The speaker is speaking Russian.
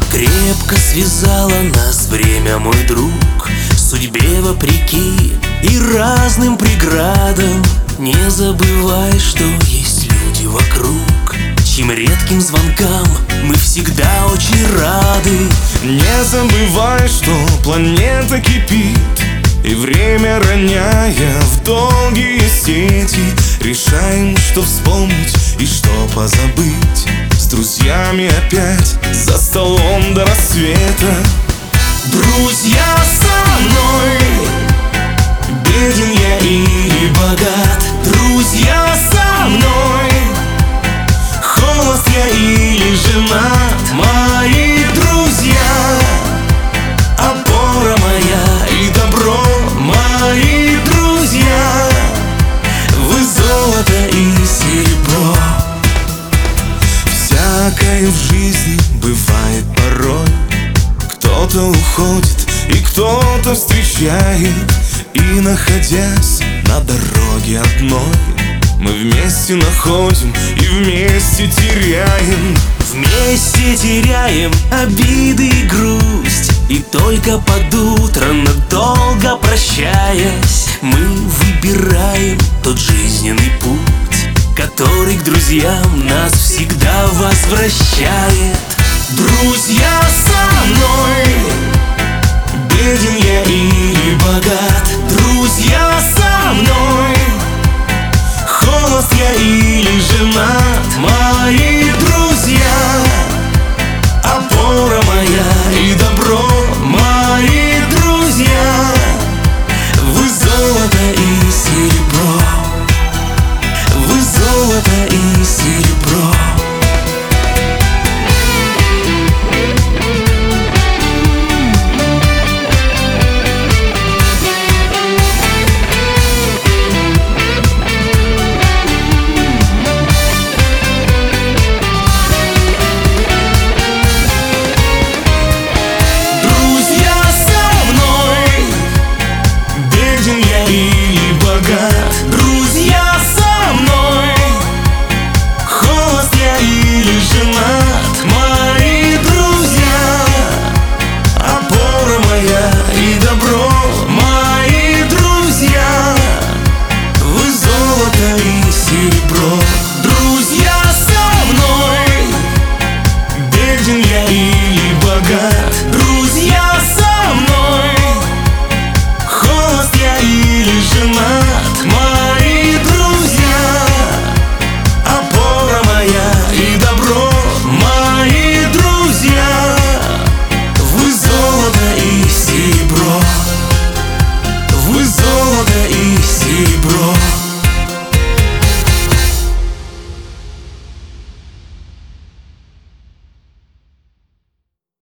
Крепко связало нас время, мой друг, судьбе вопреки и разным преградам. Не забывай, что есть люди вокруг, чьим редким звонкам мы всегда очень рады. Не забывай, что планета кипит, и время, роняя в долгие сети, решаем, что вспомнить и что позабыть. С друзьями опять за столом до рассвета. Друзья со мной, беден я или богат. Друзья со мной, холост я или женат. Мои друзья, опора моя и добро. Мои друзья, вы золото и серебро. Всякое в жизни бывает порой. Кто-то уходит и кто-то встречает, и, находясь на дороге одной, мы вместе находим и вместе теряем. Вместе теряем обиды и грусть, и только под утро, надолго прощаясь, мы выбираем тот жизненный путь, который к друзьям нас всегда возвращает. Друзья со